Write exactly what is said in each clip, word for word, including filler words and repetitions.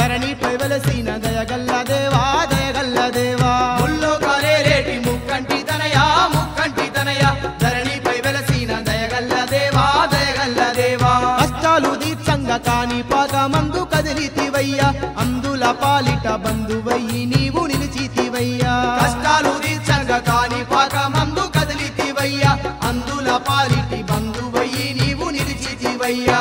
ధరణిపై వెలసిన దయగల్ల దేవా దయగల్ల దేవా ముల్లోకాలేటి ముక్కంటి తనయ ముక్కంటి తనయ ధరణిపై వెలసిన దయగల్ల దేవా దయగల్ల దేవా కష్టాలు దీర్ఘంగా కాని పాకమందు కదిలితివయ్యా అందుల పాలిట బంధువయ్యి నీవు నిలిచితివయ్యా కష్టాలు దీర్ఘంగా కాని పాకమందు కదిలితివయ్యా అందుల పాలిటి బంధువయ్యి నీవు నిలిచితివయ్యా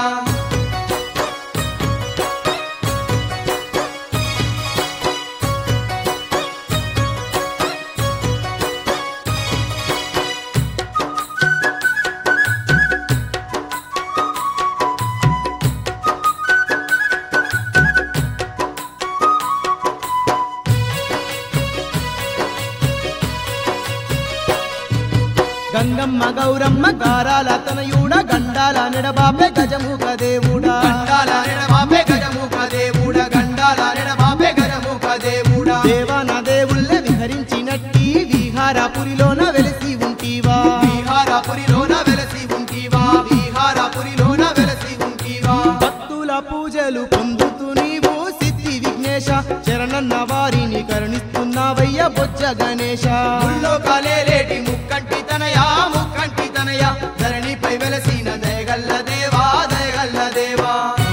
గంగమ్మ గౌరమ్మ గారాల తనయుడ గండాల నెడబాపే గజముఖ దేవుడా గండాల నెడబాపే గజముఖ దేవుడా గండాల నెడబాపే గజముఖ దేవుడా దేవాన దేవుళ్ళ విహరించినట్టి విహారపురిలోన వెలిసి ఉంటివా విహారపురిలోన వెలసి ఉంటివా విహారపురిలోన వెలసి ఉంటివా భక్తుల పూజలు పొందుతూ నీవు సిద్ధి విఘ్నేశ శరణన్న వారిని కరుణిస్తున్నావయ్య బొజ్జ గణేశ ముల్లోకాలేటి ముక్కంటి తనయ ముక్కంటి తనయ ధరణిపై వెలసిన దయగల్ల దేవా దయగల్ల దేవా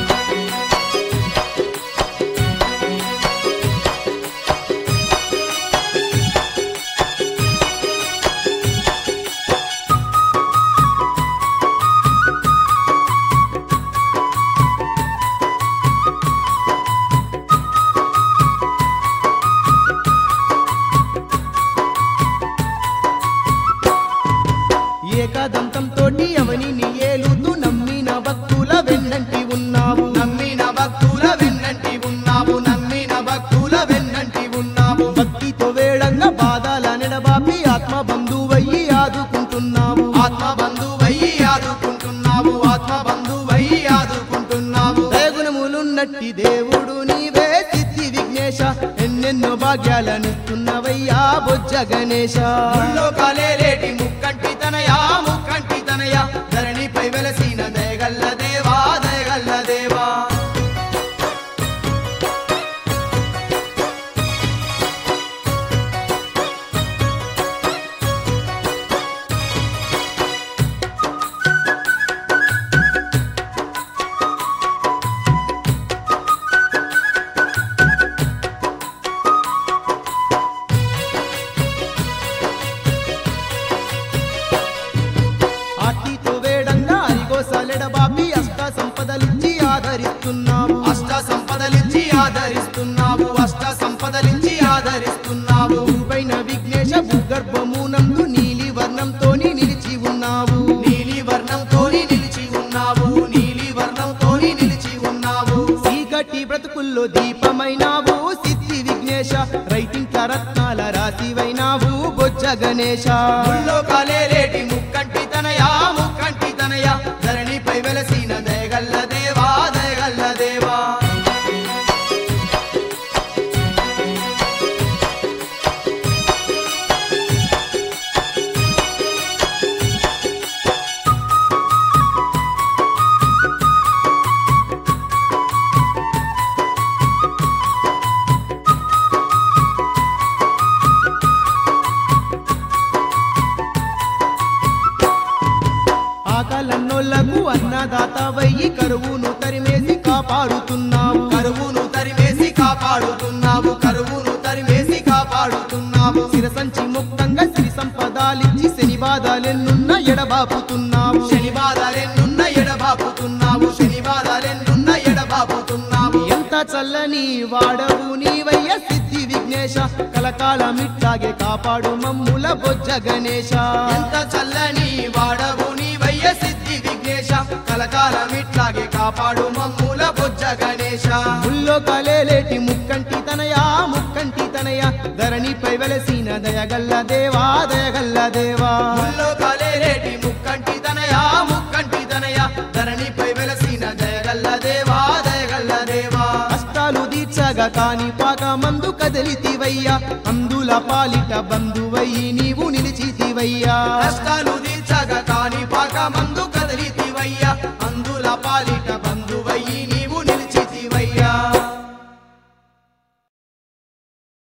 ఏకదంతం తోటి అవనిని ఏలుతూ నమ్మిన భక్తుల వెన్నంటి ఉన్నావు నమ్మిన భక్తుల వెన్నంటి ఉన్నావు నమ్మిన భక్తుల వెన్నంటి ఉన్నావు భక్తితో వేడంగా బాధల నెడబాపి ఆత్మ బంధువయ్యి ఆదుకుంటున్నావు ఆత్మ బంధువయ్యి ఆదుకుంటున్నావు ఆత్మ బంధువయ్యి ఆదుకుంటున్నావు దయగుణములున్నట్టి దేవుడు నీవే సిద్ధి విఘ్నేశ ఎన్నెన్నో భాగ్యాలనిస్తున్నవయ్యా బొజ్జ గణేశ ముల్లోకాలేటి ముక్కంటి తనయ ముక్కంటి తనయ ధరణిపై వెలసిన దయగల్ల దేవా దయగల్ల దేవా ఆటితో వేడంగా అరిగోసలెడబాపి అష్ట సంపదలిచ్చి ఆదరిస్తున్నావు అష్ట సంపదలిచ్చి ఆదరిస్తున్నావు అష్ట సంపదలిచ్చి ఆదరిస్తున్నావు పైన విఘ్నేశ భూగర్భమునందు నీలి వర్ణంతోని నిలిచి ఉన్నావు నీలి వర్ణంతోని నిలిచి ఉన్నావు నీలి వర్ణంతోని నిలిచి ఉన్నావు చీకటి బ్రతుకుల్లో దీపమైనావు సిద్ధి విఘ్నేశ రైటింట్ల రత్నాల రాశివైనావు బొజ్జ గణేశ ముల్లోకాలేటి ముక్కంటి తనయ ముక్కంటి తనయ ధరణిపై వెలసిన దయగల్ల దేవా దయగల్ల దేవా ఆకలన్నోళ్లకు అన్నదాతవయ్యి కరువును తరిమేసి కాపాడుతున్నావు కరువును తరిమేసి కాపాడుతున్నావు కరువును తరిమేసి కాపాడుతున్నావు శిరసంచి ముక్తంగా సిరి సంపదాలిచ్చి శని బాధలెన్నున్న ఎడబాపుతున్నావు శని బాధలెన్నున్న ఎడబాపుతున్నావు శని బాధలెన్నున్న ఎడబాపుతున్నావు ఎంత చల్లని వాడవు నీవయ్య సిద్ధి విఘ్నేశ కలకాలమిట్లాగే కాపాడు మమ్ముల బొజ్జ గణేశ ఎంత చల్లని వాడవు నీవయ్య సిద్ధి విఘ్నేశ కలకాలమిట్లాగే కాపాడు మమ్ముల బొజ్జ గణేశ ముల్లో కలేలేటి ముక్కంటి తనయా ముక్కంటి తనయ ధరణిపై వెలసిన దయగల్ల దేవా దయగల్ల దేవా ముల్లోకాలేటి ముక్కంటి తనయ ముక్కంటి తనయ ధరణిపై వెలసిన దయగల్ల దేవా దయగల్ల దేవా కష్టాలు తీర్చగా కాని పాకమందు కదిలితివయ్యా అందుల పాలిట బంధువయ్యి నీవు నిలిచితివయ్యా కష్టాలు తీర్చగా కాని పాక మందు కదిలితివయ్యా అందుల పాలిట బంధువయ్యి